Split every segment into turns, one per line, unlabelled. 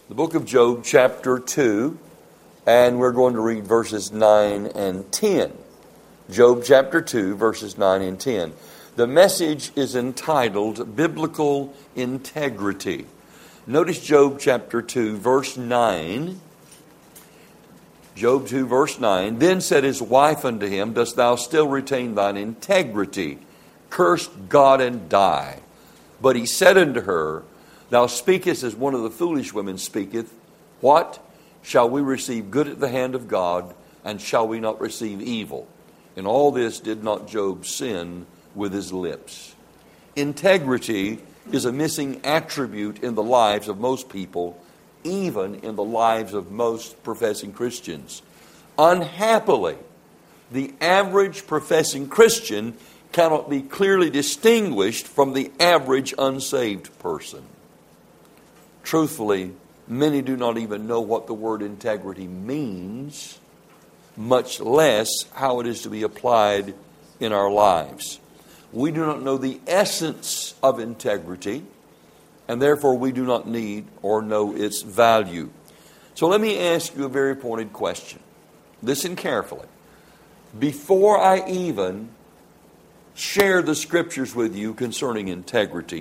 the book of Job, chapter 2, and we're going to read verses 9 and 10. Job chapter 2, verses 9 and 10. The message is entitled Biblical Integrity. Notice Job chapter 2, verse 9. Job 2, verse 9. Then said his wife unto him, Dost thou still retain thine integrity? Curse God and die. But he said unto her, Thou speakest as one of the foolish women speaketh. What? Shall we receive good at the hand of God, and shall we not receive evil? In all this did not Job sin with his lips. Integrity is a missing attribute in the lives of most people, even in the lives of most professing Christians. Unhappily, the average professing Christian cannot be clearly distinguished from the average unsaved person. Truthfully, many do not even know what the word integrity means, much less how it is to be applied in our lives. We do not know the essence of integrity, and therefore we do not need or know its value. So let me ask you a very pointed question. Listen carefully. Before I even share the scriptures with you concerning integrity,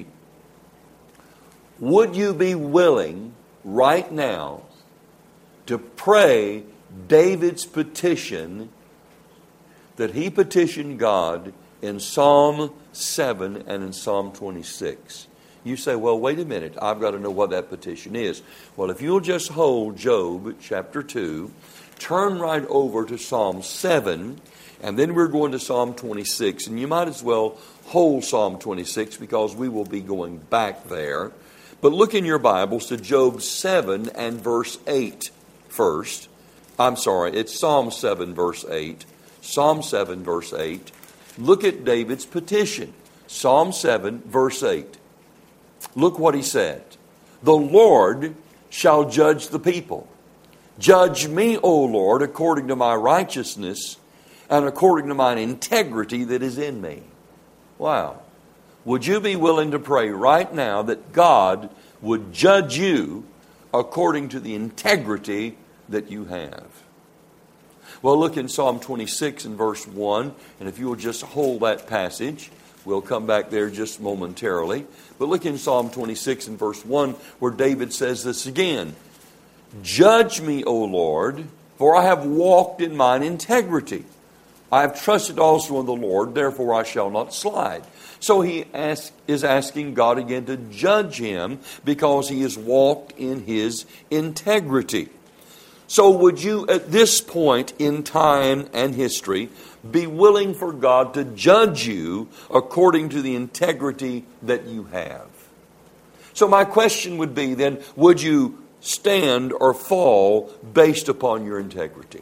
would you be willing right now to pray David's petition that he petitioned God in Psalm 7 and in Psalm 26? You say, well, wait a minute, I've got to know what that petition is. Well, if you'll just hold Job chapter 2, turn right over to Psalm 7, and then we're going to Psalm 26. And you might as well hold Psalm 26 because we will be going back there. But look in your Bibles to Job 7 and verse 8 first. It's Psalm 7 verse 8. Psalm 7 verse 8. Look at David's petition. Psalm 7 verse 8. Look what he said. The Lord shall judge the people. Judge me, O Lord, according to my righteousness and according to mine integrity that is in me. Wow. Would you be willing to pray right now that God would judge you according to the integrity that you have? Well, look in Psalm 26 and verse 1, and if you will just hold that passage, we'll come back there just momentarily. But look in Psalm 26 and verse 1 where David says this again. Judge me, O Lord, for I have walked in mine integrity. I have trusted also in the Lord, therefore I shall not slide. So he is asking God again to judge him because he has walked in his integrity. So would you, at this point in time and history, be willing for God to judge you according to the integrity that you have? So my question would be then, would you stand or fall based upon your integrity?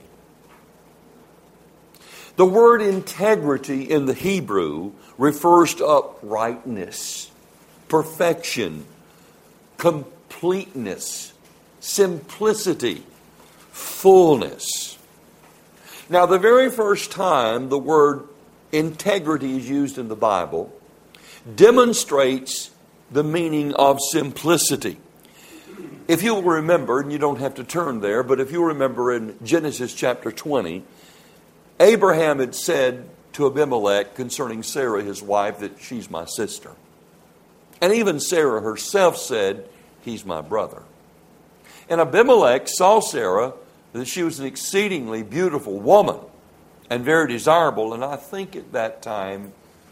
The word integrity in the Hebrew refers to uprightness, perfection, completeness, simplicity, fullness. Now, the very first time the word integrity is used in the Bible demonstrates the meaning of simplicity. If you will remember, and you don't have to turn there, but if you remember in Genesis chapter 20, Abraham had said to Abimelech concerning Sarah, his wife, that she's my sister. And even Sarah herself said, he's my brother. And Abimelech saw Sarah, that she was an exceedingly beautiful woman and very desirable. And I think at that time,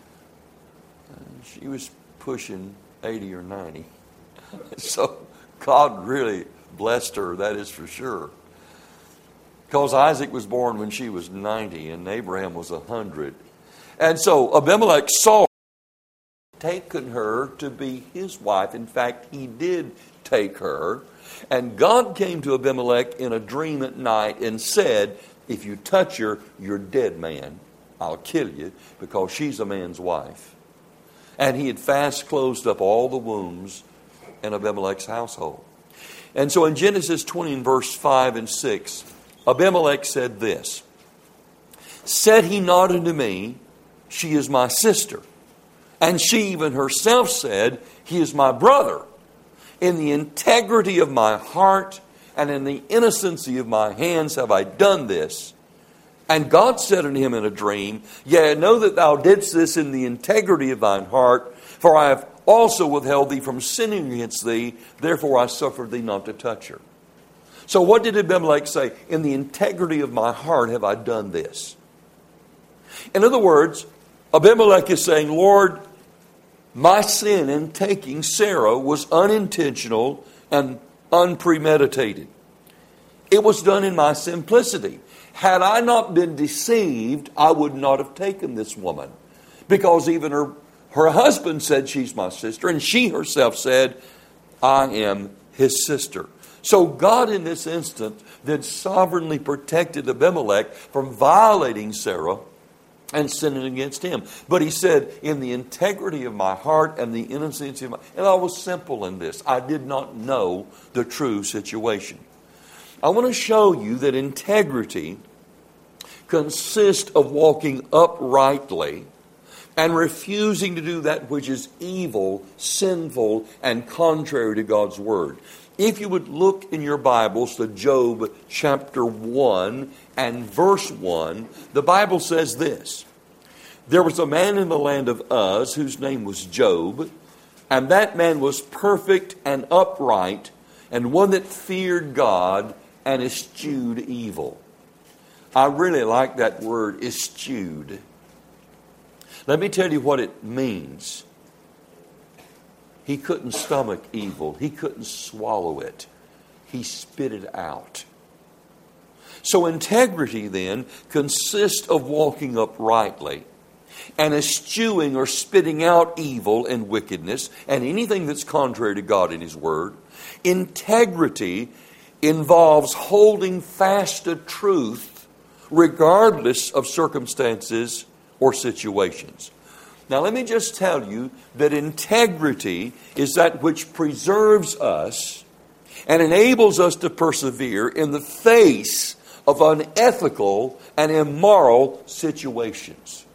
she was pushing 80 or 90. So God really blessed her, that is for sure. Because Isaac was born when she was 90 and Abraham was 100. And so Abimelech saw her, taken her to be his wife. In fact, he did take her. And God came to Abimelech in a dream at night and said, if you touch her, you're dead man. I'll kill you because she's a man's wife. And he had fast closed up all the wombs in Abimelech's household. And so in Genesis 20 and verse 5 and 6, Abimelech said this, Said he not unto me, she is my sister? And she even herself said, he is my brother. In the integrity of my heart and in the innocency of my hands have I done this. And God said unto him in a dream, Yea, I know that thou didst this in the integrity of thine heart, for I have also withheld thee from sinning against thee, therefore I suffered thee not to touch her. So what did Abimelech say? In the integrity of my heart have I done this. In other words, Abimelech is saying, Lord, my sin in taking Sarah was unintentional and unpremeditated. It was done in my simplicity. Had I not been deceived, I would not have taken this woman. Because even her husband said she's my sister, and she herself said, I am his sister. So God in this instance then sovereignly protected Abimelech from violating Sarah and sinning against him. But he said, in the integrity of my heart and the innocency of my... And I was simple in this. I did not know the true situation. I want to show you that integrity consists of walking uprightly and refusing to do that which is evil, sinful, and contrary to God's Word. If you would look in your Bibles to Job chapter 1 and verse 1, the Bible says this. There was a man in the land of Uz whose name was Job, and that man was perfect and upright, and one that feared God and eschewed evil. I really like that word, eschewed. Let me tell you what it means. He couldn't stomach evil. He couldn't swallow it. He spit it out. So integrity then consists of walking uprightly and eschewing or spitting out evil and wickedness and anything that's contrary to God and His Word. Integrity involves holding fast to truth regardless of circumstances or situations. Now let me just tell you that integrity is that which preserves us and enables us to persevere in the face of unethical and immoral situations.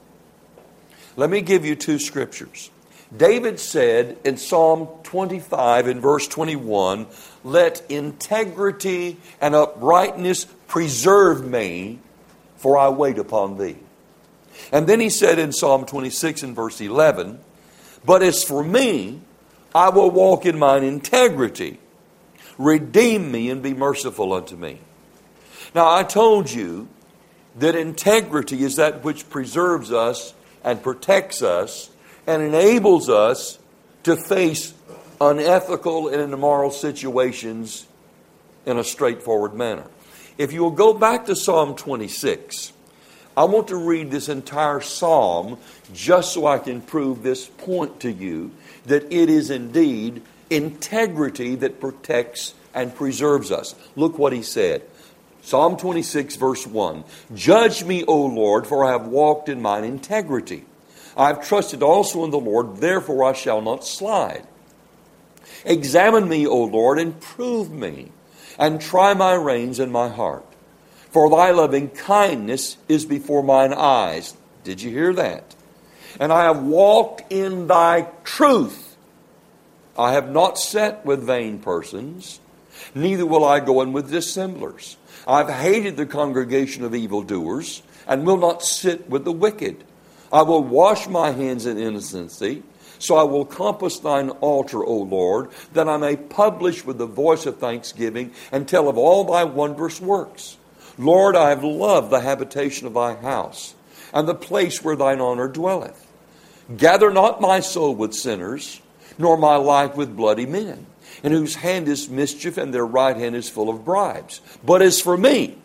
Let me give you two scriptures. David said in Psalm 25 in verse 21, let integrity and uprightness preserve me, for I wait upon thee. And then he said in Psalm 26 and verse 11, but as for me, I will walk in mine integrity. Redeem me and be merciful unto me. Now I told you that integrity is that which preserves us and protects us and enables us to face unethical and immoral situations in a straightforward manner. If you will go back to Psalm 26, I want to read this entire psalm just so I can prove this point to you, that it is indeed integrity that protects and preserves us. Look what he said. Psalm 26 verse 1. Judge me, O Lord, for I have walked in mine integrity. I have trusted also in the Lord, therefore I shall not slide. Examine me, O Lord, and prove me, and try my reins and my heart. For thy loving kindness is before mine eyes. Did you hear that? And I have walked in thy truth. I have not sat with vain persons, neither will I go in with dissemblers. I have hated the congregation of evildoers, and will not sit with the wicked. I will wash my hands in innocency, so I will compass thine altar, O Lord, that I may publish with the voice of thanksgiving, and tell of all thy wondrous works. Lord, I have loved the habitation of thy house, and the place where thine honor dwelleth. Gather not my soul with sinners, nor my life with bloody men, in whose hand is mischief, and their right hand is full of bribes. But as for me,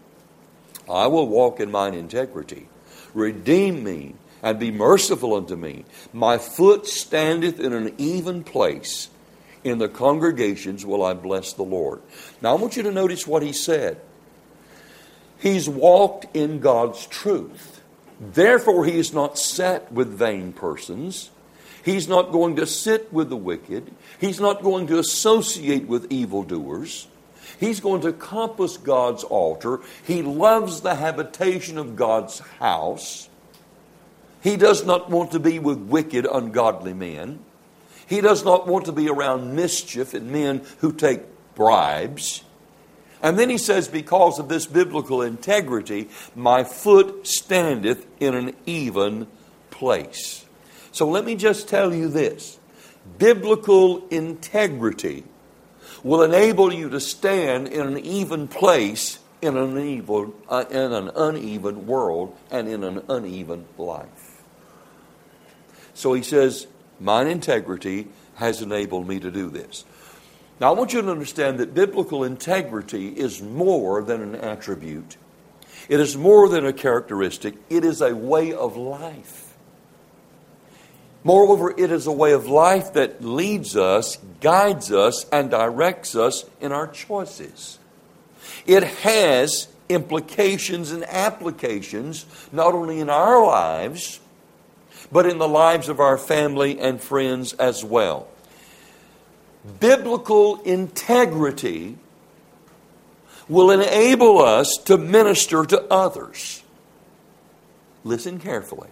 I will walk in mine integrity. Redeem me, and be merciful unto me. My foot standeth in an even place. In the congregations will I bless the Lord. Now I want you to notice what he said. He's walked in God's truth. Therefore, he is not sat with vain persons. He's not going to sit with the wicked. He's not going to associate with evildoers. He's going to compass God's altar. He loves the habitation of God's house. He does not want to be with wicked, ungodly men. He does not want to be around mischief and men who take bribes. And then he says, because of this biblical integrity, my foot standeth in an even place. So let me just tell you this. Biblical integrity will enable you to stand in an even place in an uneven world and in an uneven life. So he says, mine integrity has enabled me to do this. Now I want you to understand that biblical integrity is more than an attribute. It is more than a characteristic. It is a way of life. Moreover, it is a way of life that leads us, guides us, and directs us in our choices. It has implications and applications not only in our lives, but in the lives of our family and friends as well. Biblical integrity will enable us to minister to others. Listen carefully.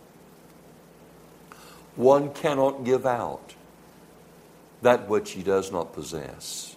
One cannot give out that which he does not possess.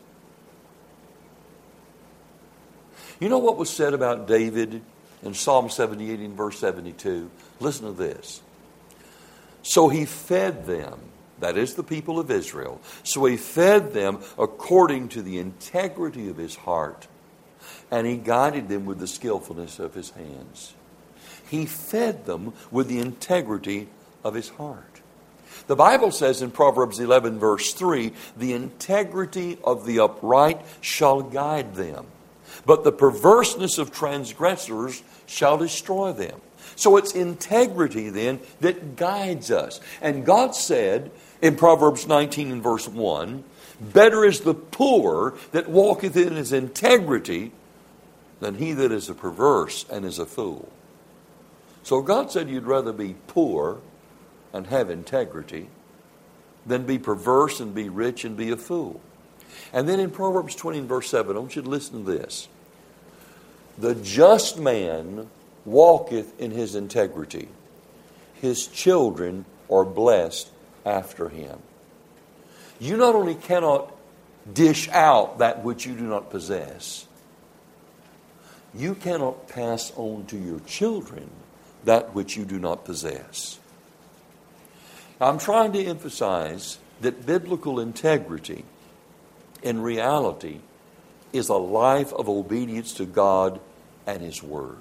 You know what was said about David in Psalm 78 and verse 72? Listen to this. So he fed them, that is the people of Israel. So he fed them according to the integrity of his heart, and he guided them with the skillfulness of his hands. He fed them with the integrity of his heart. The Bible says in Proverbs 11 verse 3, the integrity of the upright shall guide them, but the perverseness of transgressors shall destroy them. So it's integrity then that guides us. And God said in Proverbs 19 and verse 1, better is the poor that walketh in his integrity than he that is a perverse and is a fool. So God said you'd rather be poor and have integrity than be perverse and be rich and be a fool. And then in Proverbs 20 and verse 7, I want you to listen to this. The just man walketh in his integrity. His children are blessed after him. You not only cannot dish out that which you do not possess, you cannot pass on to your children that which you do not possess. Now, I'm trying to emphasize that biblical integrity in reality is a life of obedience to God and His Word.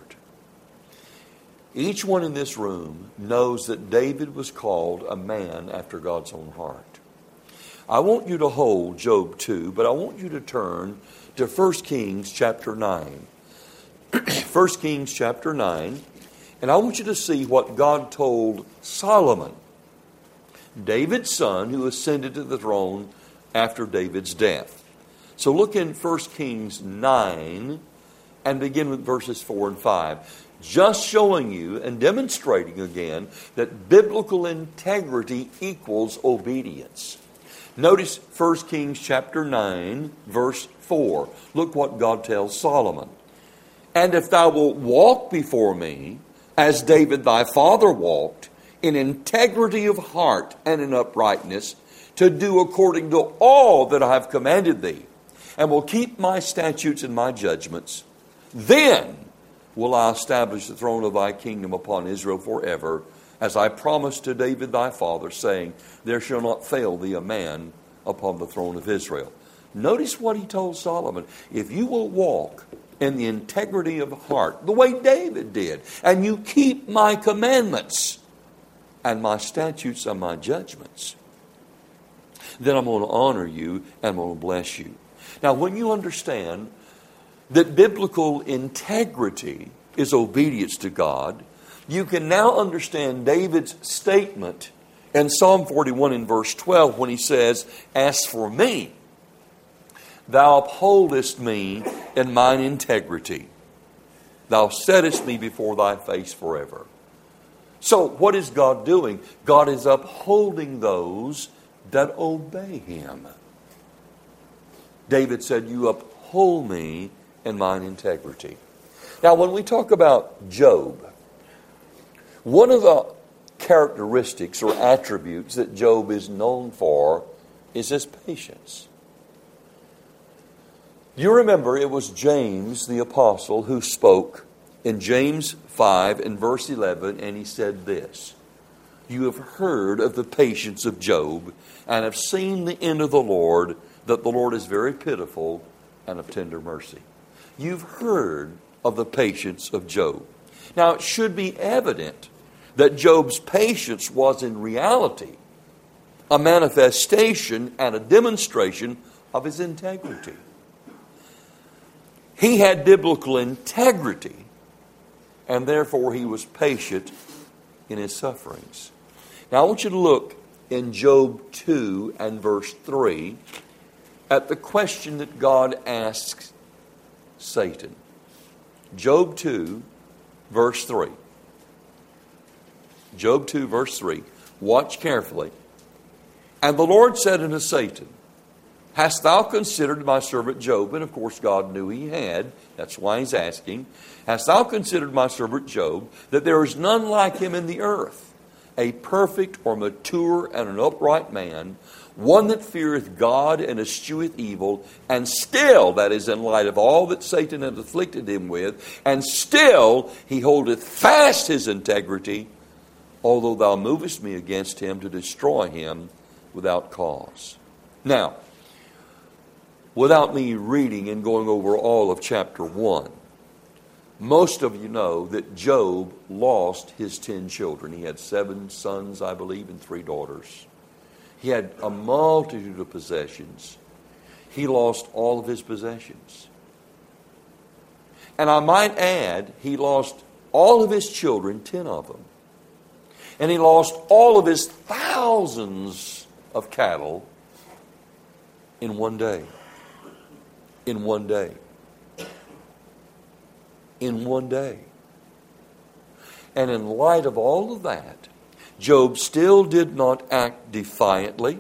Each one in this room knows that David was called a man after God's own heart. I want you to hold Job 2, but I want you to turn to 1 Kings chapter 9. 1 Kings chapter 9, and I want you to see what God told Solomon, David's son, who ascended to the throne after David's death. So look in 1 Kings 9 and begin with verses 4 and 5. Just showing you and demonstrating again that biblical integrity equals obedience. Notice 1 Kings chapter 9, verse 4. Look what God tells Solomon. And if thou wilt walk before me, as David thy father walked, in integrity of heart and in uprightness, to do according to all that I have commanded thee, and will keep my statutes and my judgments, then will I establish the throne of thy kingdom upon Israel forever, as I promised to David thy father, saying, there shall not fail thee a man upon the throne of Israel. Notice what he told Solomon. If you will walk in the integrity of heart, the way David did, and you keep my commandments and my statutes and my judgments, then I'm going to honor you and I'm going to bless you. Now, when you understand that biblical integrity is obedience to God, you can now understand David's statement in Psalm 41 in verse 12 when he says, as for me, thou upholdest me in mine integrity. Thou settest me before thy face forever. So what is God doing? God is upholding those that obey Him. David said, you uphold me in mine integrity. Now, when we talk about Job, one of the characteristics or attributes that Job is known for is his patience. You remember it was James the apostle who spoke in James 5 and verse 11, and he said this: "You have heard of the patience of Job and have seen the end of the Lord, that the Lord is very pitiful and of tender mercy." You've heard of the patience of Job. Now, it should be evident that Job's patience was in reality a manifestation and a demonstration of his integrity. He had biblical integrity, and therefore he was patient in his sufferings. Now, I want you to look in Job 2 and verse 3 at the question that God asks Satan. Job 2, verse 3. Job 2, verse 3. Watch carefully. "And the Lord said unto Satan, Hast thou considered my servant Job?" And of course God knew he had. That's why he's asking. "Hast thou considered my servant Job, that there is none like him in the earth, a perfect or mature and an upright man, one that feareth God and escheweth evil, and still," that is in light of all that Satan hath afflicted him with, "and still he holdeth fast his integrity, although thou movest me against him to destroy him without cause." Now, without me reading and going over all of chapter 1, most of you know that Job lost his 10 children. He had 7 sons, I believe, and 3 daughters. He had a multitude of possessions. He lost all of his possessions. And I might add, he lost all of his children, 10 of them. And he lost all of his thousands of cattle in one day. In one day. In one day. And in light of all of that, Job still did not act defiantly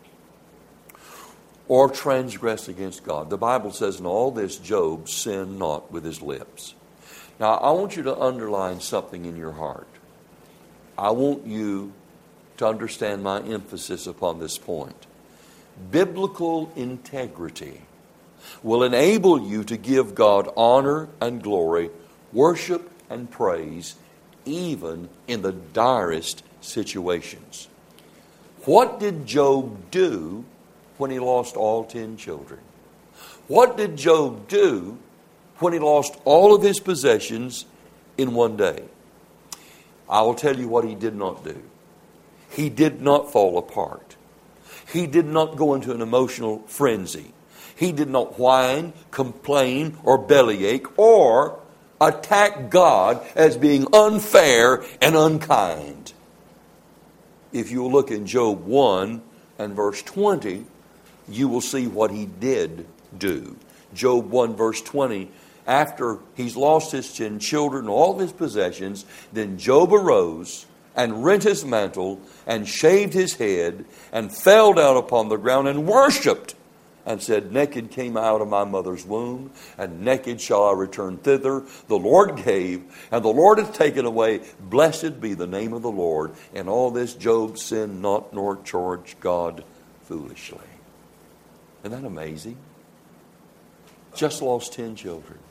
or transgress against God. The Bible says in all this, Job sinned not with his lips. Now, I want you to underline something in your heart. I want you to understand my emphasis upon this point. Biblical integrity will enable you to give God honor and glory, worship and praise, even in the direst situations. What did Job do when he lost all 10 children? What did Job do when he lost all of his possessions in one day? I will tell you what he did not do. He did not fall apart. He did not go into an emotional frenzy. He did not whine, complain, or bellyache, or attack God as being unfair and unkind. If you look in Job 1 and verse 20, you will see what he did do. Job 1 verse 20, after he's lost his 10 children and all of his possessions, then Job arose and rent his mantle and shaved his head and fell down upon the ground and worshipped and said, "Naked came I out of my mother's womb, and naked shall I return thither. The Lord gave, and the Lord hath taken away. Blessed be the name of the Lord." And all this Job sinned not, nor charged God foolishly. Isn't that amazing? Just lost 10 children.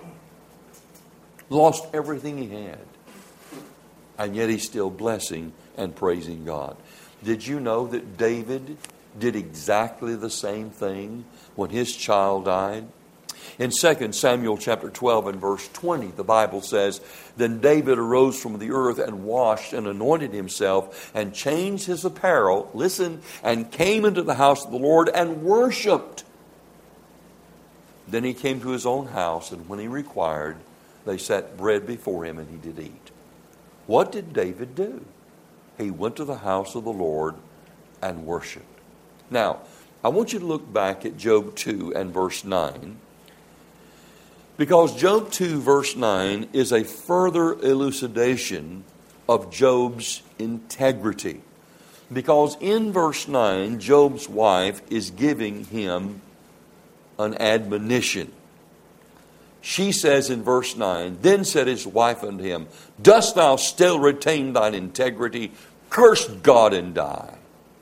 Lost everything he had. And yet he's still blessing and praising God. Did you know that David did exactly the same thing when his child died? In 2 Samuel chapter 12 and verse 20, the Bible says, "Then David arose from the earth and washed and anointed himself and changed his apparel," listen, "and came into the house of the Lord and worshipped. Then he came to his own house, and when he required, they set bread before him, and he did eat." What did David do? He went to the house of the Lord and worshipped. Now, I want you to look back at Job 2 and verse 9, because Job 2 verse 9 is a further elucidation of Job's integrity. Because in verse 9, Job's wife is giving him an admonition. She says in verse 9, Then said his wife unto him, Dost thou still retain thine integrity? Curse God and die.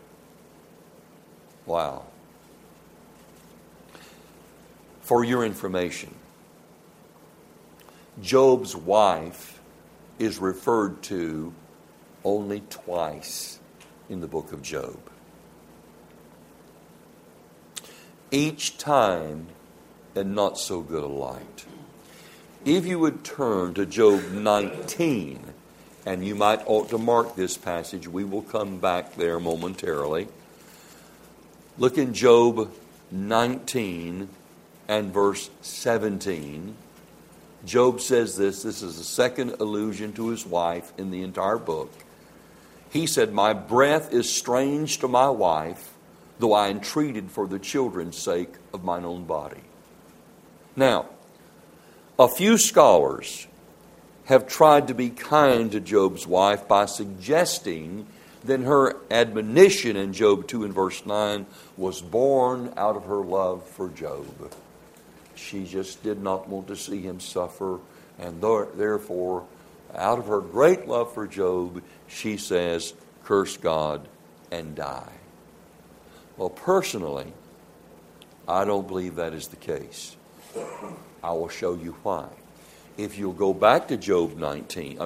Wow. For your information, Job's wife is referred to only twice in the book of Job. Each time in not so good a light. If you would turn to Job 19, and you might ought to mark this passage, we will come back there momentarily. Look in Job 19 and verse 17. Job says this is the second allusion to his wife in the entire book. He said, My breath is strange to my wife, though I entreated for the children's sake of mine own body. Now, a few scholars have tried to be kind to Job's wife by suggesting that her admonition in Job 2 and verse 9 was born out of her love for Job. She just did not want to see him suffer, and therefore, out of her great love for Job, she says, curse God and die. Well, personally, I don't believe that is the case. I will show you why. If you'll go back to Job 19,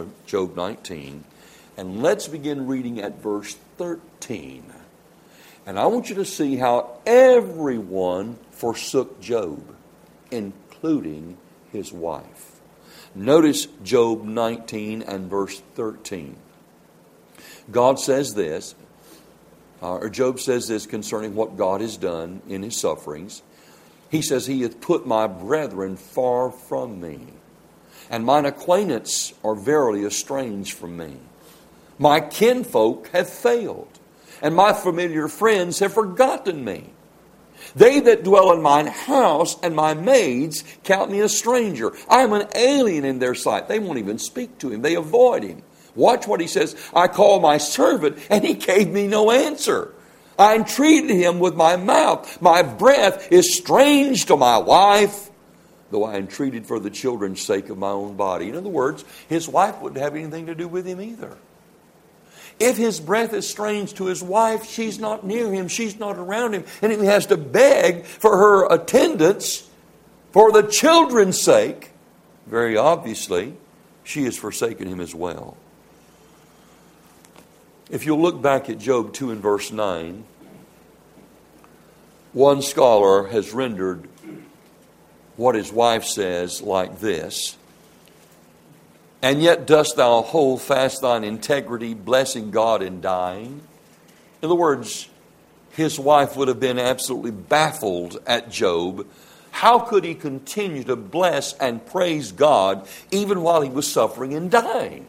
and let's begin reading at verse 13. And I want you to see how everyone forsook Job, including his wife. Notice Job 19 and verse 13. God says this, or Job says this concerning what God has done in his sufferings. He says, He hath put my brethren far from me, and mine acquaintance are verily estranged from me. My kinfolk have failed, and my familiar friends have forgotten me. They that dwell in mine house and my maids count me a stranger. I am an alien in their sight. They won't even speak to him. They avoid him. Watch what he says. I called my servant, and he gave me no answer. I entreated him with my mouth. My breath is strange to my wife, though I entreated for the children's sake of my own body. In other words, his wife wouldn't have anything to do with him either. If his breath is strange to his wife, she's not near him, she's not around him, and he has to beg for her attendance for the children's sake. Very obviously, she has forsaken him as well. If you'll look back at Job 2 and verse 9, one scholar has rendered what his wife says like this. And yet dost thou hold fast thine integrity, blessing God and dying. In other words, his wife would have been absolutely baffled at Job. How could he continue to bless and praise God even while he was suffering and dying?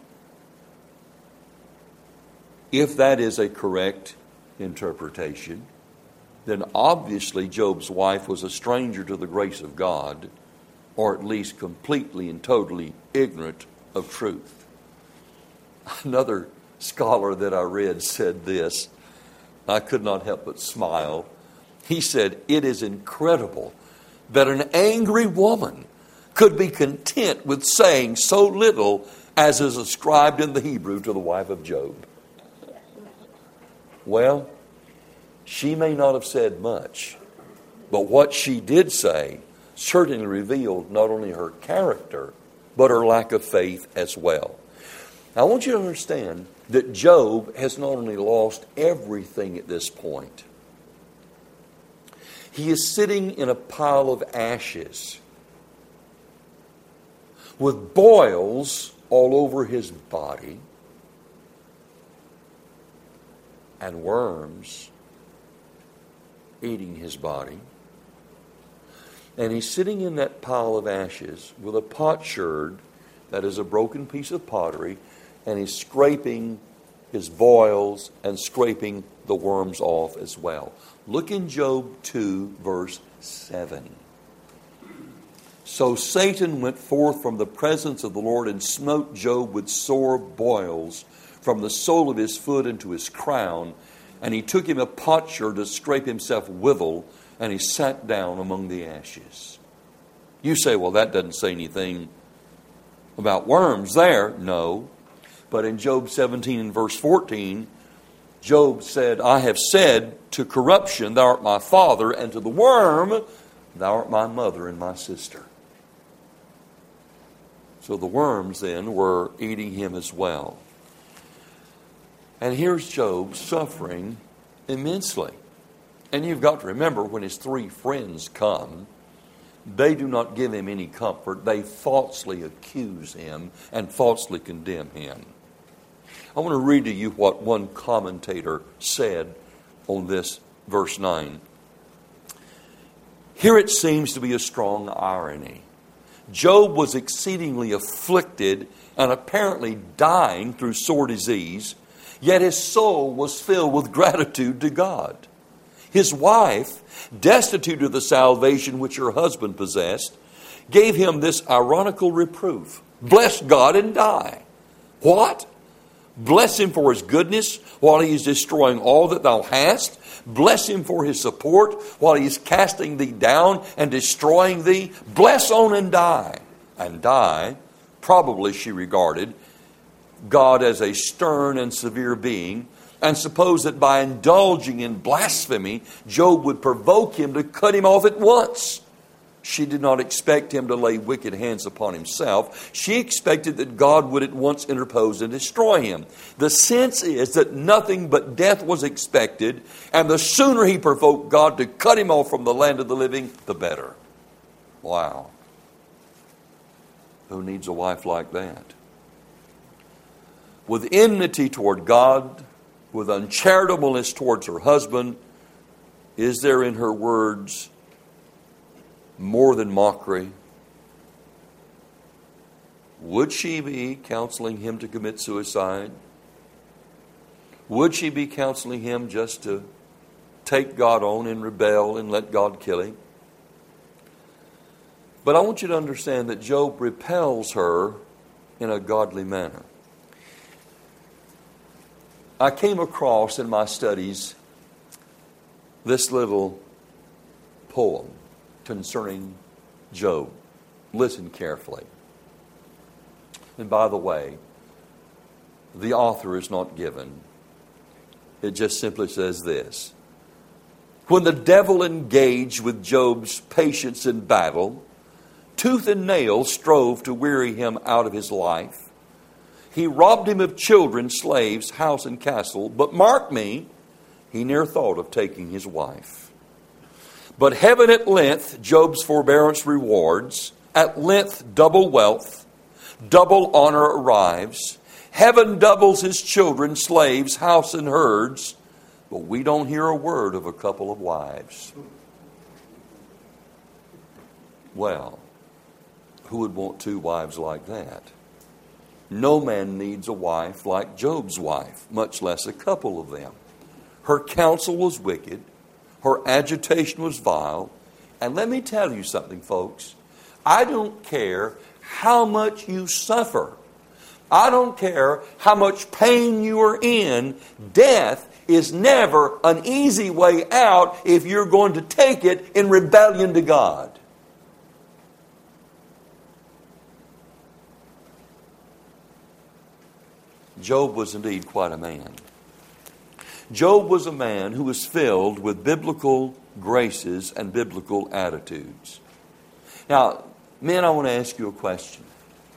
If that is a correct interpretation, then obviously Job's wife was a stranger to the grace of God, or at least completely and totally ignorant of truth. Another scholar that I read said this. I could not help but smile. He said, It is incredible that an angry woman could be content with saying so little as is ascribed in the Hebrew to the wife of Job. Well, she may not have said much, but what she did say certainly revealed not only her character, but her lack of faith as well. Now, I want you to understand that Job has not only lost everything at this point. He is sitting in a pile of ashes with boils all over his body and worms eating his body. And he's sitting in that pile of ashes with a potsherd that is a broken piece of pottery, and he's scraping his boils and scraping the worms off as well. Look in Job 2, verse 7. So Satan went forth from the presence of the Lord and smote Job with sore boils from the sole of his foot into his crown, and he took him a potsherd to scrape himself withal, and he sat down among the ashes. You say, well, that doesn't say anything about worms there. No. But in Job 17 and verse 14, Job said, I have said to corruption, thou art my father, and to the worm, thou art my mother and my sister. So the worms then were eating him as well. And here's Job suffering immensely. And you've got to remember, when his three friends come, they do not give him any comfort. They falsely accuse him and falsely condemn him. I want to read to you what one commentator said on this verse 9. Here it seems to be a strong irony. Job was exceedingly afflicted and apparently dying through sore disease, yet his soul was filled with gratitude to God. His wife, destitute of the salvation which her husband possessed, gave him this ironical reproof. Bless God and die. What? Bless him for his goodness while he is destroying all that thou hast. Bless him for his support while he is casting thee down and destroying thee. Bless on and die. And die, probably she regarded God as a stern and severe being, and supposed that by indulging in blasphemy, Job would provoke him to cut him off at once. She did not expect him to lay wicked hands upon himself. She expected that God would at once interpose and destroy him. The sense is that nothing but death was expected, and the sooner he provoked God to cut him off from the land of the living, the better. Wow. Who needs a wife like that? With enmity toward God, with uncharitableness towards her husband, is there in her words more than mockery? Would she be counseling him to commit suicide? Would she be counseling him just to take God on and rebel and let God kill him? But I want you to understand that Job repels her in a godly manner. I came across in my studies this little poem concerning Job. Listen carefully. And by the way, the author is not given. It just simply says this. When the devil engaged with Job's patience in battle, tooth and nail strove to weary him out of his life. He robbed him of children, slaves, house and castle. But mark me, he ne'er thought of taking his wife. But heaven at length Job's forbearance rewards. At length double wealth, double honor arrives. Heaven doubles his children, slaves, house and herds. But we don't hear a word of a couple of wives. Well, who would want two wives like that? No man needs a wife like Job's wife, much less a couple of them. Her counsel was wicked. Her agitation was vile. And let me tell you something, folks. I don't care how much you suffer. I don't care how much pain you are in. Death is never an easy way out if you're going to take it in rebellion to God. Job was indeed quite a man. Job was a man who was filled with biblical graces and biblical attitudes. Now, men, I want to ask you a question.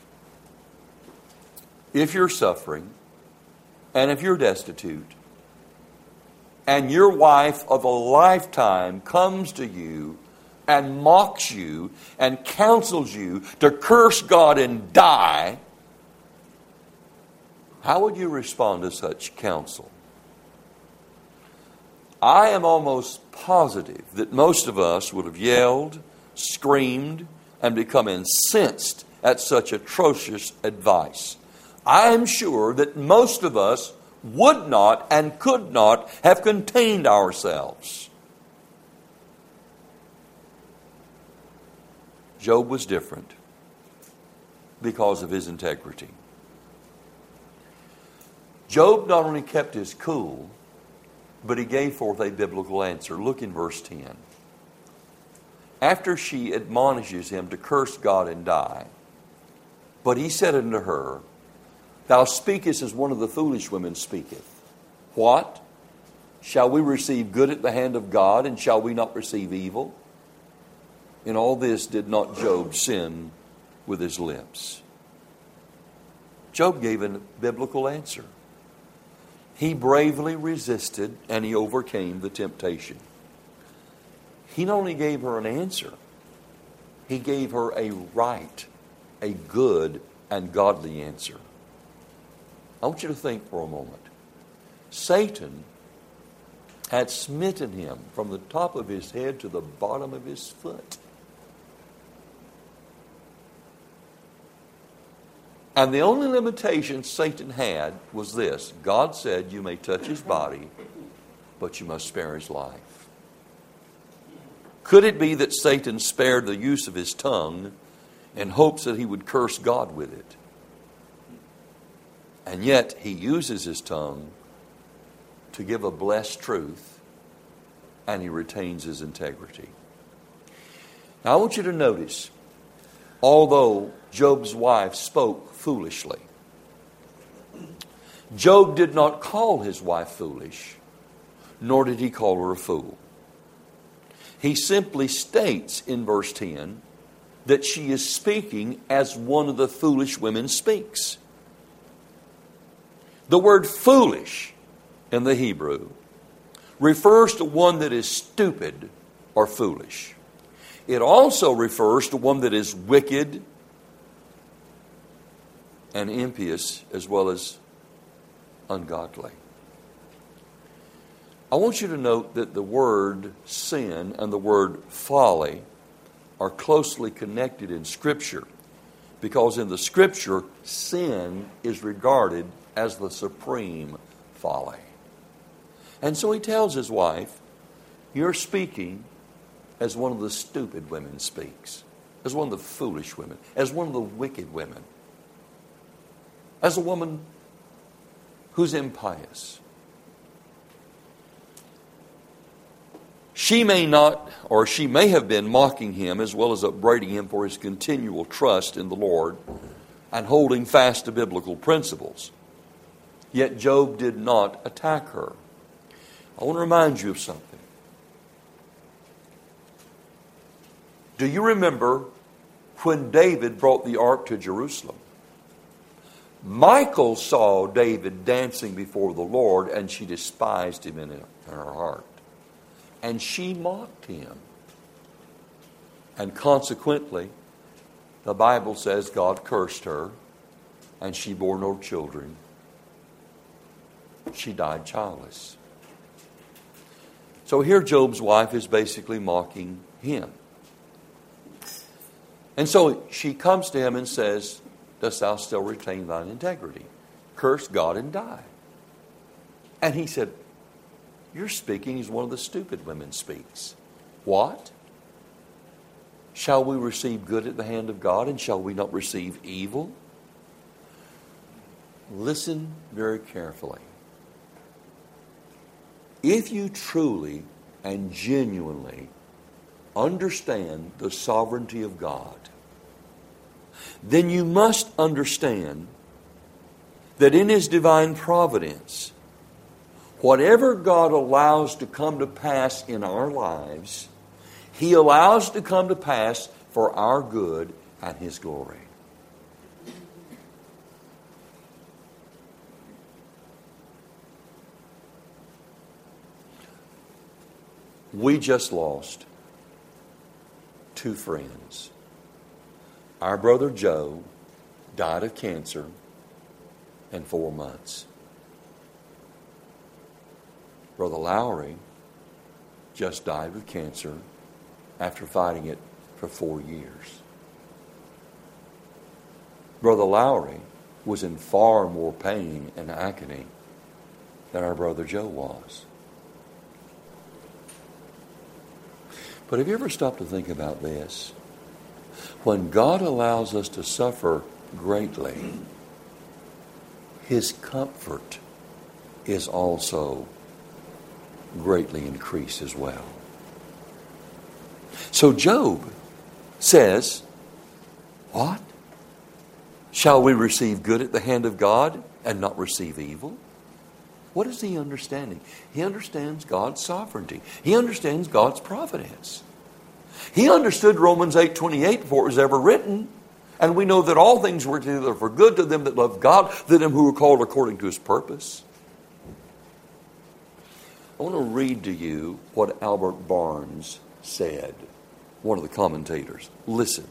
If you're suffering, and if you're destitute, and your wife of a lifetime comes to you and mocks you and counsels you to curse God and die, how would you respond to such counsel? I am almost positive that most of us would have yelled, screamed, and become incensed at such atrocious advice. I am sure that most of us would not and could not have contained ourselves. Job was different because of his integrity. Job not only kept his cool, but he gave forth a biblical answer. Look in verse 10. after she admonishes him to curse God and die, but he said unto her, Thou speakest as one of the foolish women speaketh. What? Shall we receive good at the hand of God, and shall we not receive evil? In all this did not Job sin with his lips. Job gave a biblical answer. He bravely resisted and he overcame the temptation. He not only gave her an answer, he gave her a right, a good and godly answer. I want you to think for a moment. Satan had smitten him from the top of his head to the bottom of his foot. And the only limitation Satan had was this. God said, you may touch his body, but you must spare his life. Could it be that Satan spared the use of his tongue in hopes that he would curse God with it? And yet he uses his tongue to give a blessed truth, and he retains his integrity. Now I want you to notice, although Job's wife spoke foolishly, Job did not call his wife foolish, nor did he call her a fool. He simply states in verse 10 that she is speaking as one of the foolish women speaks. The word foolish in the Hebrew refers to one that is stupid or foolish. It also refers to one that is wicked and impious as well as ungodly. I want you to note that the word sin and the word folly are closely connected in Scripture, because in the Scripture, sin is regarded as the supreme folly. And so he tells his wife, you're speaking as one of the stupid women speaks, as one of the foolish women, as one of the wicked women, as a woman who's impious. She may not, or she may have been mocking him as well as upbraiding him for his continual trust in the Lord and holding fast to biblical principles. Yet Job did not attack her. I want to remind you of something. Do you remember when David brought the ark to Jerusalem? Michal saw David dancing before the Lord, and she despised him in her heart. And she mocked him. And consequently, the Bible says God cursed her, and she bore no children. She died childless. So here Job's wife is basically mocking him. And so she comes to him and says, dost thou still retain thine integrity? Curse God and die. And he said, you're speaking as one of the stupid women speaks. What? Shall we receive good at the hand of God, and shall we not receive evil? Listen very carefully. If you truly and genuinely understand the sovereignty of God, then you must understand that in His divine providence, whatever God allows to come to pass in our lives, He allows to come to pass for our good and His glory. We just lost two friends. Our brother Joe died of cancer in 4 months. Brother Lowry just died of cancer after fighting it for 4 years. Brother Lowry was in far more pain and agony than our brother Joe was. But have you ever stopped to think about this? When God allows us to suffer greatly, His comfort is also greatly increased as well. So Job says, what? Shall we receive good at the hand of God and not receive evil? What is he understanding? He understands God's sovereignty. He understands God's providence. He understood Romans 8:28 before it was ever written. And we know that all things work together for good to them that love God, to them who are called according to His purpose. I want to read to you what Albert Barnes said, one of the commentators. Listen.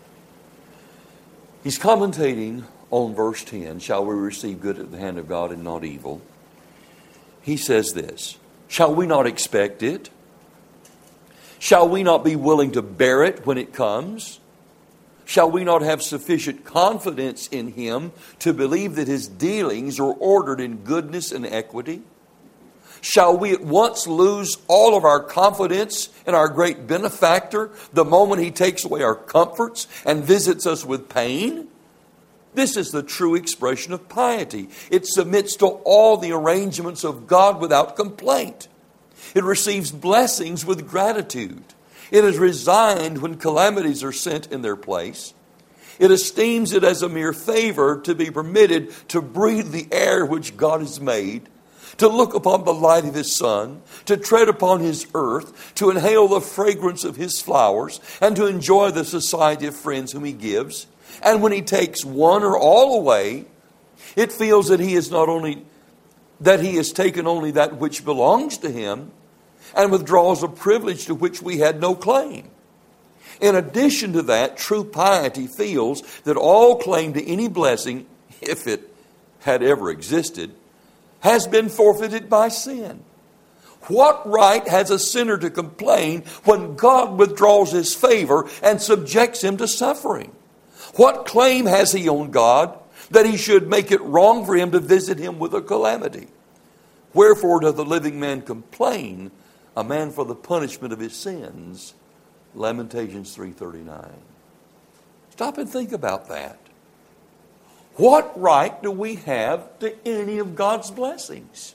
He's commentating on verse 10, shall we receive good at the hand of God and not evil? He says this, shall we not expect it? Shall we not be willing to bear it when it comes? Shall we not have sufficient confidence in Him to believe that His dealings are ordered in goodness and equity? Shall we at once lose all of our confidence in our great benefactor the moment He takes away our comforts and visits us with pain? This is the true expression of piety. It submits to all the arrangements of God without complaint. It receives blessings with gratitude. It is resigned when calamities are sent in their place. It esteems it as a mere favor to be permitted to breathe the air which God has made, to look upon the light of His sun, to tread upon His earth, to inhale the fragrance of His flowers, and to enjoy the society of friends whom He gives. And when He takes one or all away, it feels that He has taken only that which belongs to Him, and withdraws a privilege to which we had no claim. In addition to that, true piety feels that all claim to any blessing, if it had ever existed, has been forfeited by sin. What right has a sinner to complain when God withdraws His favor and subjects him to suffering? What claim has he on God that He should make it wrong for Him to visit him with a calamity? Wherefore doth the living man complain, a man for the punishment of his sins? Lamentations 3:39. Stop and think about that. What right do we have to any of God's blessings?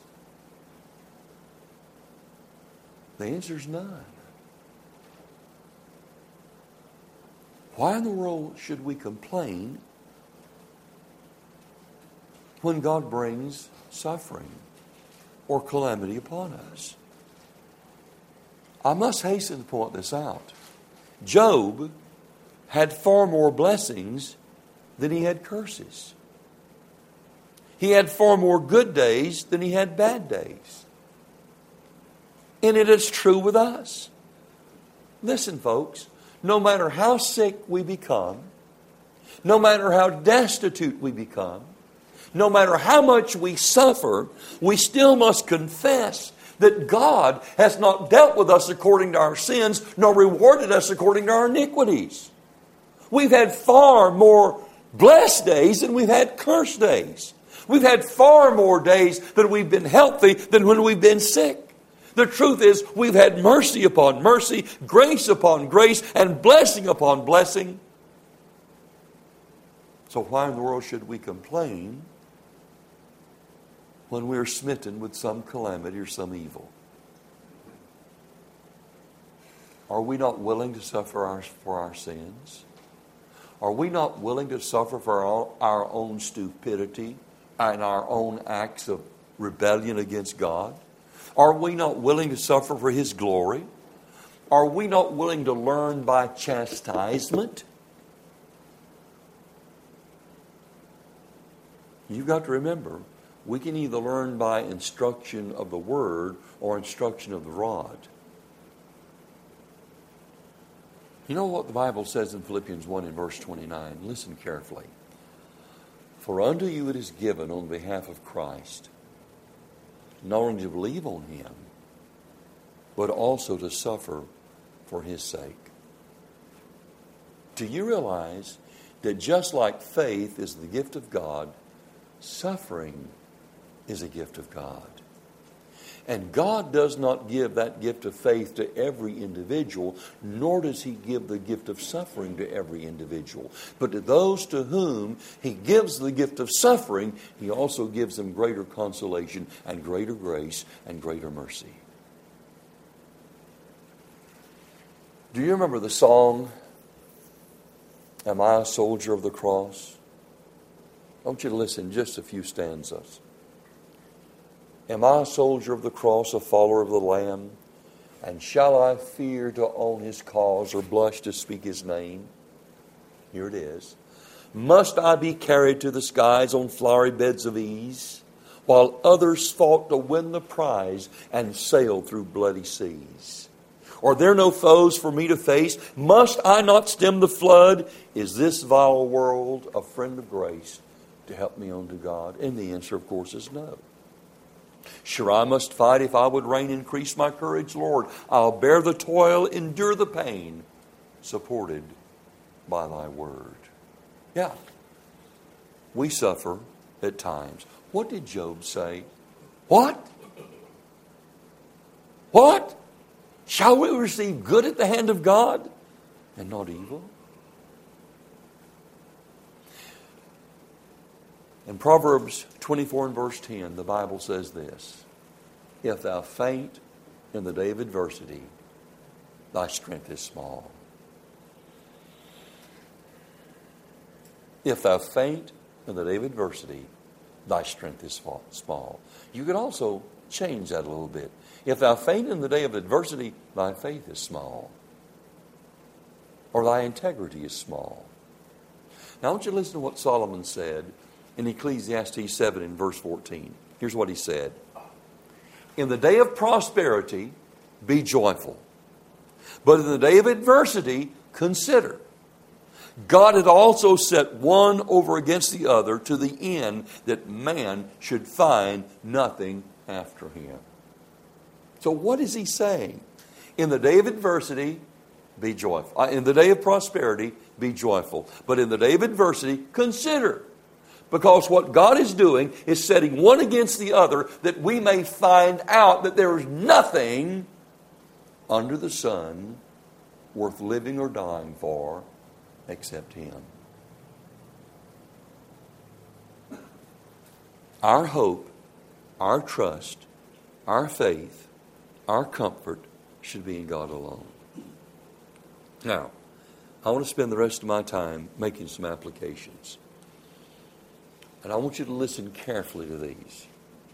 The answer is none. Why in the world should we complain when God brings suffering or calamity upon us? I must hasten to point this out. Job had far more blessings than he had curses. He had far more good days than he had bad days. And it is true with us. Listen, folks, no matter how sick we become, no matter how destitute we become, no matter how much we suffer, we still must confess that God has not dealt with us according to our sins, nor rewarded us according to our iniquities. We've had far more blessed days than we've had cursed days. We've had far more days that we've been healthy than when we've been sick. The truth is, we've had mercy upon mercy, grace upon grace, and blessing upon blessing. So why in the world should we complain when we are smitten with some calamity or some evil? Are we not willing to suffer for our sins? Are we not willing to suffer for our own stupidity and our own acts of rebellion against God? Are we not willing to suffer for His glory? Are we not willing to learn by chastisement? You've got to remember, we can either learn by instruction of the Word or instruction of the rod. You know what the Bible says in Philippians 1 and verse 29? Listen carefully. For unto you it is given on behalf of Christ, not only to believe on Him, but also to suffer for His sake. Do you realize that just like faith is the gift of God, suffering is a gift of God? And God does not give that gift of faith to every individual, nor does He give the gift of suffering to every individual. But to those to whom He gives the gift of suffering, He also gives them greater consolation and greater grace and greater mercy. Do you remember the song, Am I a Soldier of the Cross? I want you to listen just a few stanzas. Am I a soldier of the cross, a follower of the Lamb? And shall I fear to own His cause or blush to speak His name? Here it is. Must I be carried to the skies on flowery beds of ease, while others fought to win the prize and sailed through bloody seas? Are there no foes for me to face? Must I not stem the flood? Is this vile world a friend of grace to help me on to God? And the answer, of course, is no. Sure, I must fight if I would reign. Increase my courage, Lord. I'll bear the toil, endure the pain, supported by thy word. Yeah, we suffer at times. What did Job say? What? What? Shall we receive good at the hand of God and not evil? In Proverbs 24 and verse 10, the Bible says this: If thou faint in the day of adversity, thy strength is small. If thou faint in the day of adversity, thy strength is small. You could also change that a little bit. If thou faint in the day of adversity, thy faith is small. Or thy integrity is small. Now I want you to listen to what Solomon said in Ecclesiastes 7 in verse 14. Here's what he said. In the day of prosperity, be joyful. But in the day of adversity, consider. God had also set one over against the other to the end that man should find nothing after him. So what is he saying? In the day of adversity, be joyful. In the day of prosperity, be joyful. But in the day of adversity, consider. Because what God is doing is setting one against the other that we may find out that there is nothing under the sun worth living or dying for except Him. Our hope, our trust, our faith, our comfort should be in God alone. Now, I want to spend the rest of my time making some applications. And I want you to listen carefully to these.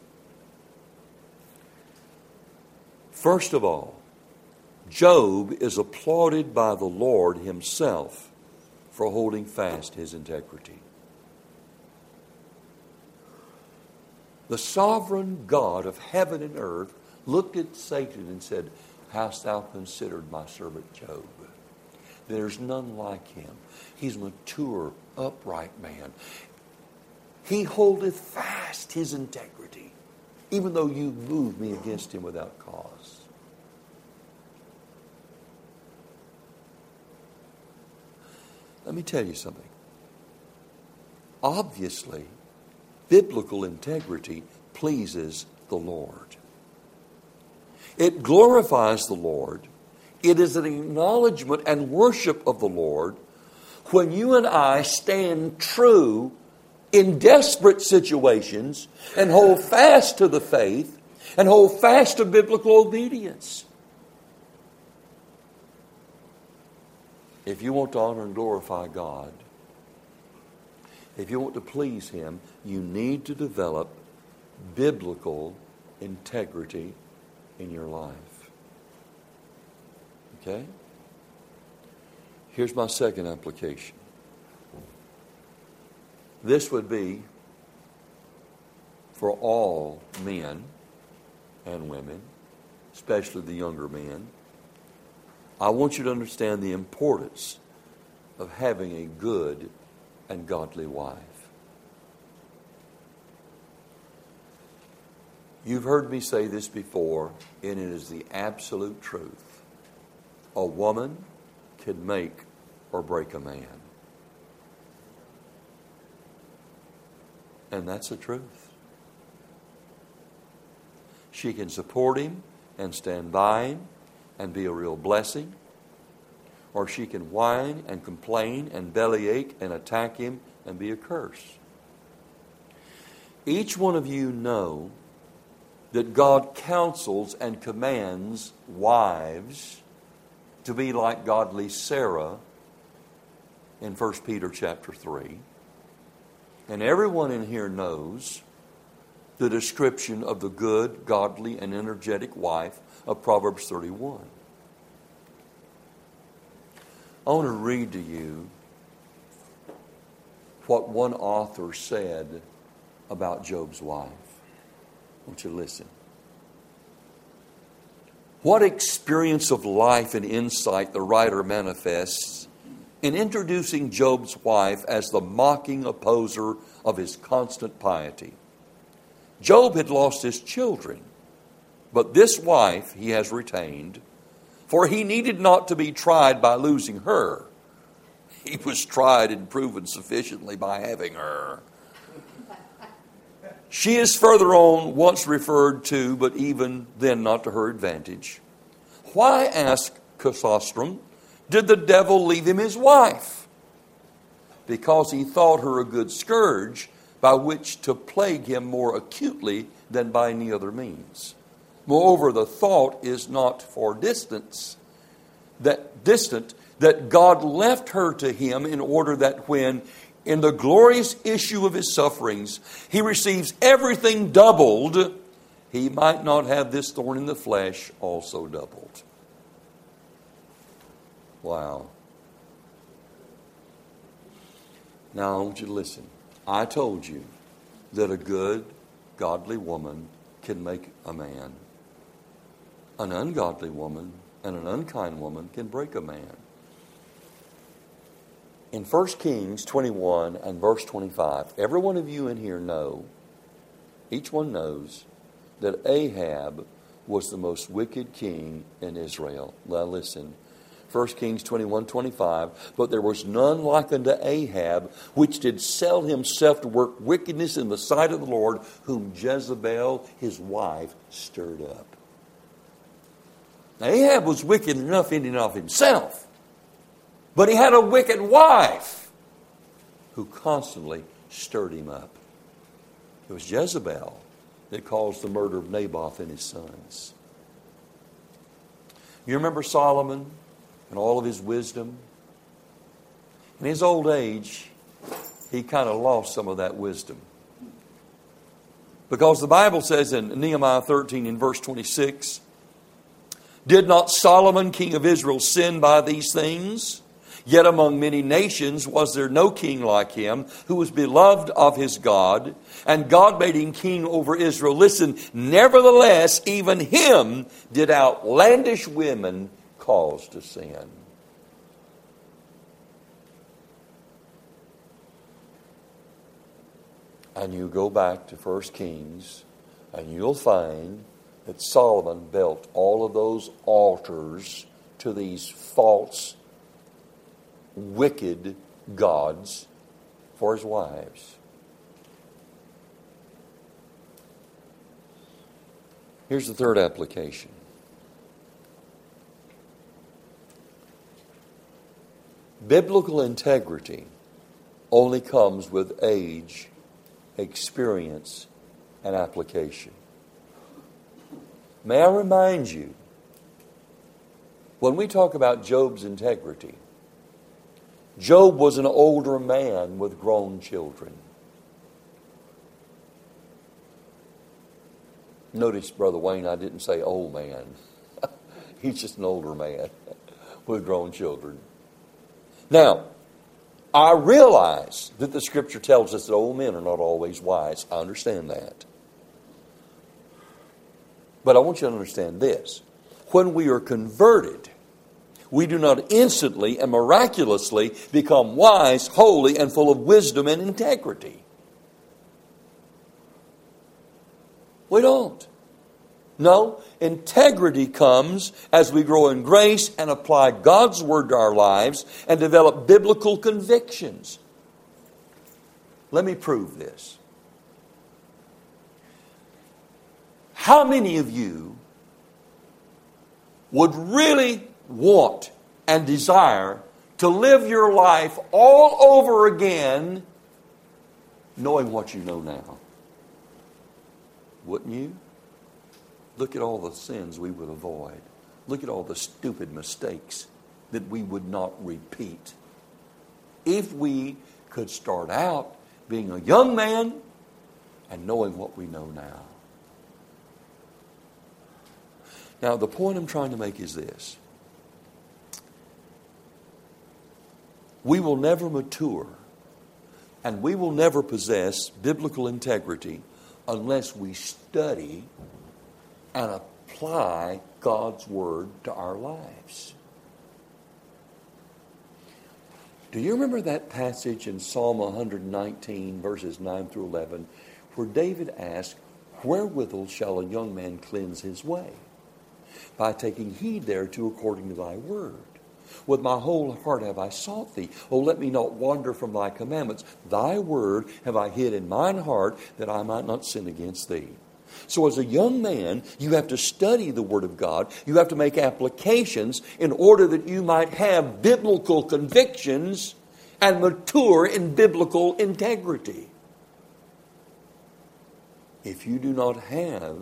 First of all, Job is applauded by the Lord Himself for holding fast his integrity. The sovereign God of heaven and earth looked at Satan and said, Hast thou considered my servant Job? There's none like him. He's a mature, upright man. He holdeth fast his integrity, even though you moved me against him without cause. Let me tell you something. Obviously, biblical integrity pleases the Lord. It glorifies the Lord. It is an acknowledgement and worship of the Lord when you and I stand true in desperate situations and hold fast to the faith and hold fast to biblical obedience. If you want to honor and glorify God, if you want to please Him, you need to develop biblical integrity in your life. Okay? Here's my second application. This would be for all men and women, especially the younger men. I want you to understand the importance of having a good and godly wife. You've heard me say this before, and it is the absolute truth. A woman can make or break a man. And that's the truth. She can support him and stand by him and be a real blessing, or she can whine and complain and bellyache and attack him and be a curse. Each one of you know that God counsels and commands wives to be like godly Sarah in 1 Peter chapter 3. And everyone in here knows the description of the good, godly, and energetic wife of Proverbs 31. I want to read to you what one author said about Job's wife. I want you to listen. What experience of life and insight the writer manifests in introducing Job's wife as the mocking opposer of his constant piety. Job had lost his children, but this wife he has retained, for he needed not to be tried by losing her. He was tried and proven sufficiently by having her. She is further on once referred to, but even then not to her advantage. Why, asked Chrysostom, did the devil leave him his wife? Because he thought her a good scourge by which to plague him more acutely than by any other means. Moreover, the thought is not for distant, that God left her to him in order that when, in the glorious issue of his sufferings, he receives everything doubled, he might not have this thorn in the flesh also doubled. Wow. Now I want you to listen. I told you that a good, godly woman can make a man. An ungodly woman and an unkind woman can break a man. In 1 Kings 21 and verse 25, every one of you in here know, each one knows, that Ahab was the most wicked king in Israel. Now listen, 1 Kings 21:25, but there was none like unto Ahab, which did sell himself to work wickedness in the sight of the Lord, whom Jezebel, his wife, stirred up. Now, Ahab was wicked enough in and of himself, but he had a wicked wife who constantly stirred him up. It was Jezebel that caused the murder of Naboth and his sons. You remember Solomon and all of his wisdom? In his old age, he kind of lost some of that wisdom. Because the Bible says in Nehemiah 13 in verse 26, did not Solomon, king of Israel, sin by these things? Yet among many nations was there no king like him, who was beloved of his God, and God made him king over Israel. Listen, nevertheless, even him did outlandish women cause to sin. And you go back to 1 Kings, and you'll find that Solomon built all of those altars to these false, wicked gods for his wives. Here's the third application. Biblical integrity only comes with age, experience, and application. May I remind you, when we talk about Job's integrity, Job was an older man with grown children. Notice, Brother Wayne, I didn't say old man. He's just an older man with grown children. Now, I realize that the Scripture tells us that old men are not always wise. I understand that. But I want you to understand this. When we are converted, we do not instantly and miraculously become wise, holy, and full of wisdom and integrity. We don't. No, integrity comes as we grow in grace and apply God's Word to our lives and develop biblical convictions. Let me prove this. How many of you would really want and desire to live your life all over again knowing what you know now? Wouldn't you? Look at all the sins we would avoid. Look at all the stupid mistakes that we would not repeat. If we could start out being a young man and knowing what we know now. Now, the point I'm trying to make is this. We will never mature and we will never possess biblical integrity unless we study and apply God's Word to our lives. Do you remember that passage in Psalm 119, verses 9 through 11, where David asked, "Wherewithal shall a young man cleanse his way? By taking heed thereto according to thy word. With my whole heart have I sought thee. O let me not wander from thy commandments. Thy word have I hid in mine heart, that I might not sin against thee." So as a young man, you have to study the Word of God. You have to make applications in order that you might have biblical convictions and mature in biblical integrity. If you do not have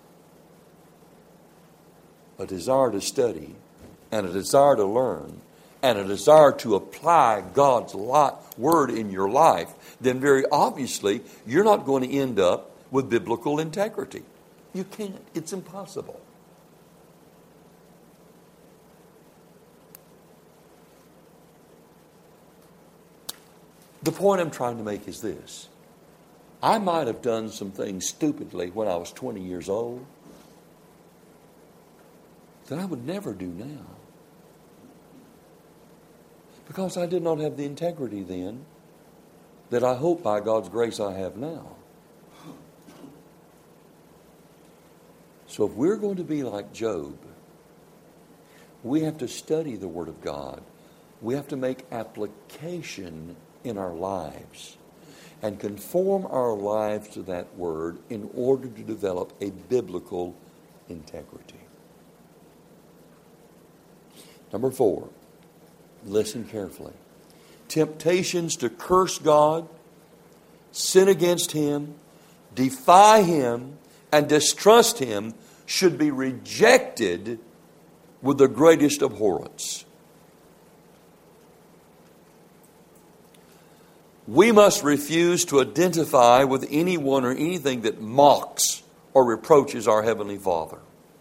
a desire to study and a desire to learn and a desire to apply God's Word in your life, then very obviously you're not going to end up with biblical integrity. You can't. It's impossible. The point I'm trying to make is this. I might have done some things stupidly when I was 20 years old that I would never do now. Because I did not have the integrity then that I hope by God's grace I have now. So if we're going to be like Job, we have to study the Word of God. We have to make application in our lives and conform our lives to that Word in order to develop a biblical integrity. Number 4, listen carefully. Temptations to curse God, sin against Him, defy Him, and distrust Him should be rejected with the greatest abhorrence. We must refuse to identify with anyone or anything that mocks or reproaches our Heavenly Father.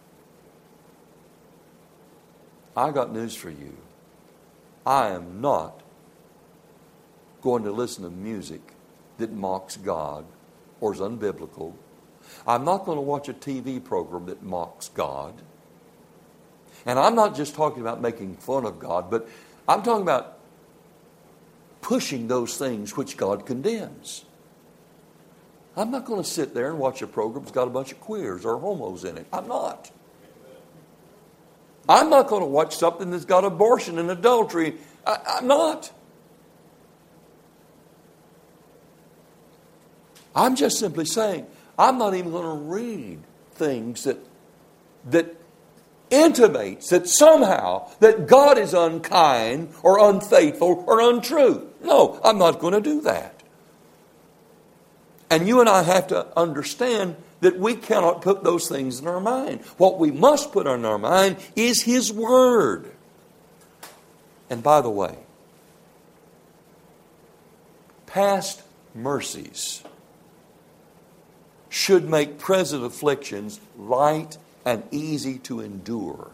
I got news for you. I am not going to listen to music that mocks God or is unbiblical. I'm not going to watch a TV program that mocks God. And I'm not just talking about making fun of God, but I'm talking about pushing those things which God condemns. I'm not going to sit there and watch a program that's got a bunch of queers or homos in it. I'm not. I'm not going to watch something that's got abortion and adultery. I'm not. I'm just simply saying, I'm not even going to read things that intimates that somehow that God is unkind or unfaithful or untrue. No, I'm not going to do that. And you and I have to understand that we cannot put those things in our mind. What we must put in our mind is His Word. And by the way, past mercies should make present afflictions light and easy to endure.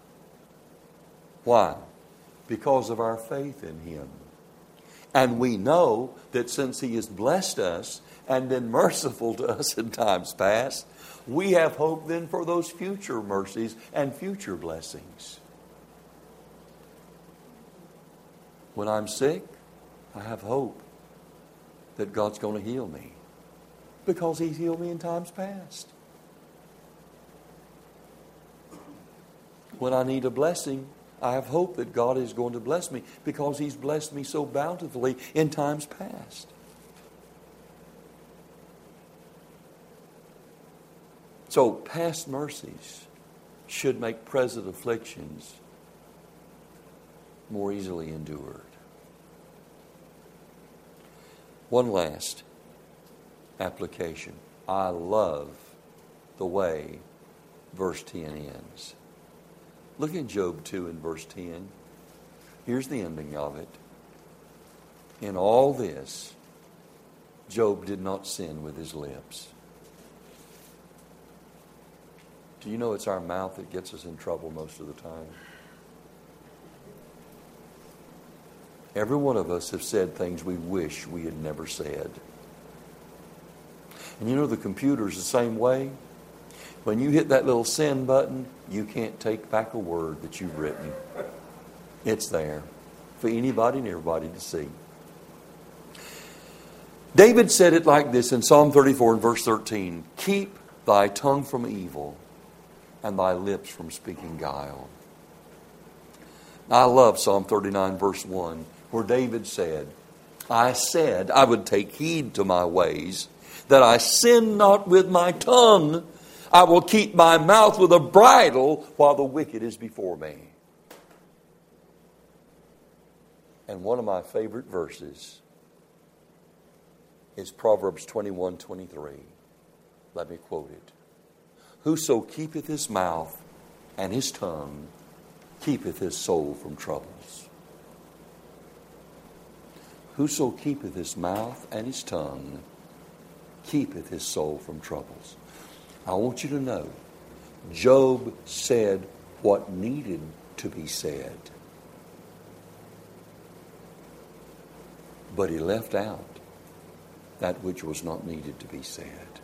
Why? Because of our faith in Him. And we know that since He has blessed us and been merciful to us in times past, we have hope then for those future mercies and future blessings. When I'm sick, I have hope that God's going to heal me because He's healed me in times past. When I need a blessing, I have hope that God is going to bless me because He's blessed me so bountifully in times past. So past mercies should make present afflictions more easily endured. One last application. I love the way verse 10 ends. Look in Job 2 and verse 10. Here's the ending of it. In all this, Job did not sin with his lips. Do you know it's our mouth that gets us in trouble most of the time? Every one of us have said things we wish we had never said. And you know the computer's the same way. When you hit that little send button, you can't take back a word that you've written. It's there for anybody and everybody to see. David said it like this in Psalm 34 and verse 13. Keep thy tongue from evil and thy lips from speaking guile. I love Psalm 39 verse 1 where David said, I said I would take heed to my ways, that I sin not with my tongue. I will keep my mouth with a bridle while the wicked is before me. And one of my favorite verses is Proverbs 21:23. Let me quote it. Whoso keepeth his mouth and his tongue keepeth his soul from troubles. Whoso keepeth his mouth and his tongue keepeth his soul from troubles. I want you to know, Job said what needed to be said. But he left out that which was not needed to be said.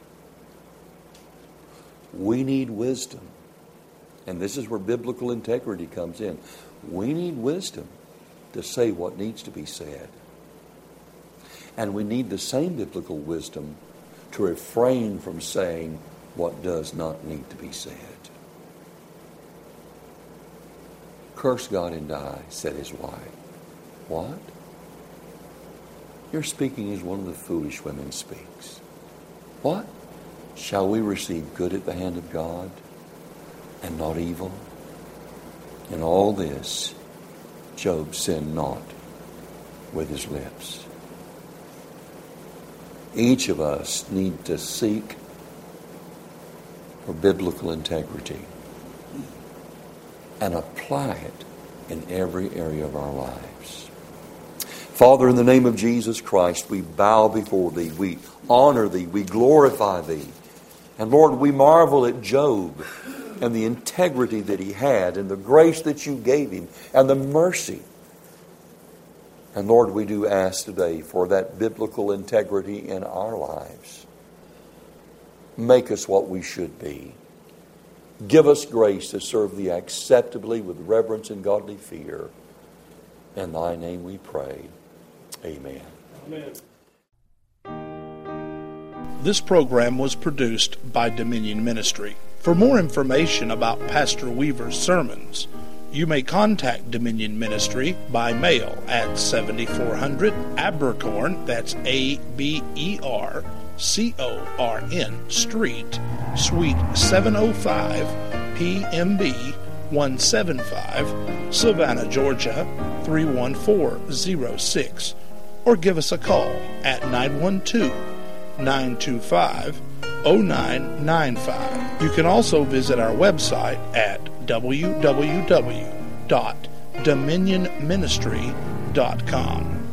We need wisdom. And this is where biblical integrity comes in. We need wisdom to say what needs to be said. And we need the same biblical wisdom to refrain from saying what does not need to be said. Curse God and die, said his wife. What? You're speaking as one of the foolish women speaks. What? Shall we receive good at the hand of God and not evil? In all this, Job sinned not with his lips. Each of us need to seek for biblical integrity and apply it in every area of our lives. Father, in the name of Jesus Christ, we bow before Thee, we honor Thee, we glorify Thee. And Lord, we marvel at Job and the integrity that he had and the grace that You gave him and the mercy. And Lord, we do ask today for that biblical integrity in our lives. Make us what we should be. Give us grace to serve Thee acceptably with reverence and godly fear. In Thy name we pray. Amen.
Amen. This program was produced by Dominion Ministry. For more information about Pastor Weaver's sermons, you may contact Dominion Ministry by mail at 7400 Abercorn, that's Abercorn Street, Suite 705, PMB 175, Savannah, Georgia 31406, or give us a call at 912-925-0995. You can also visit our website at www.dominionministry.com.